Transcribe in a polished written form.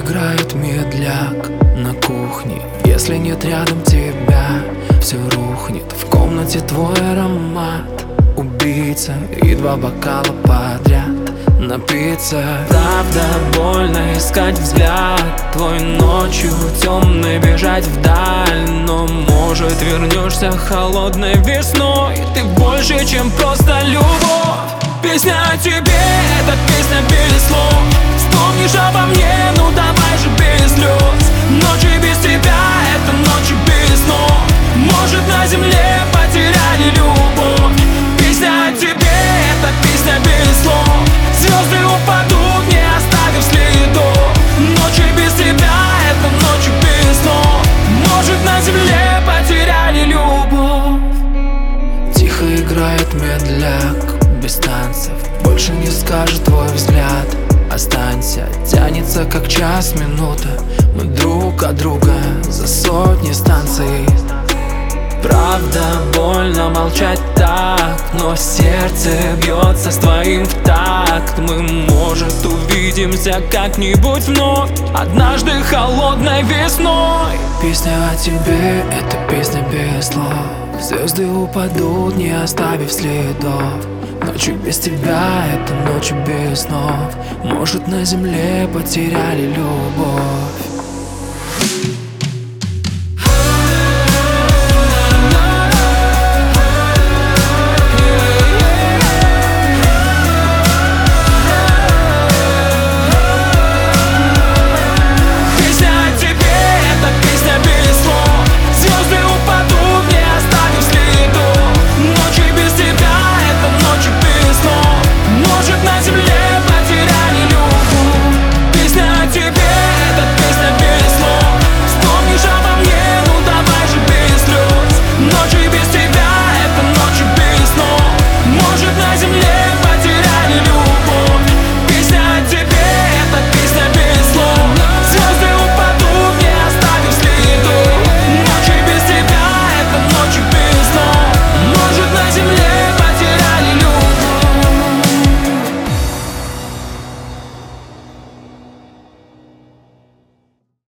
играет медляк на кухне. Если нет рядом тебя, все рухнет. В комнате твой аромат, убийца и 2 бокала подряд напиться. Правда, больно искать взгляд твой, ночью темной бежать вдаль. Но может вернешься холодной весной. Ты больше, чем просто любовь. Песня о тебе, это песня без слов. Вспомнишь обо мне, ну давай же без слез. Ночи без тебя, это ночи без снов. Может, на земле потеряли любовь. Песня о тебе, это песня без слов. Звезды упадут, не оставив следов. Ночи без тебя, это ночи без снов. Может, на земле потеряли любовь. Тихо играет медляк без танцев, больше не скажет твой взгляд. Останься, тянется как час, минута. Мы друг от друга за сотни станций. Правда, больно молчать так, но сердце бьется с твоим в такт. Мы, может, увидимся как-нибудь вновь, однажды холодной весной. Песня о тебе, это песня без слов. Звезды упадут, не оставив следов. Ночи без тебя, это ночи без снов. Может, на земле потеряли любовь.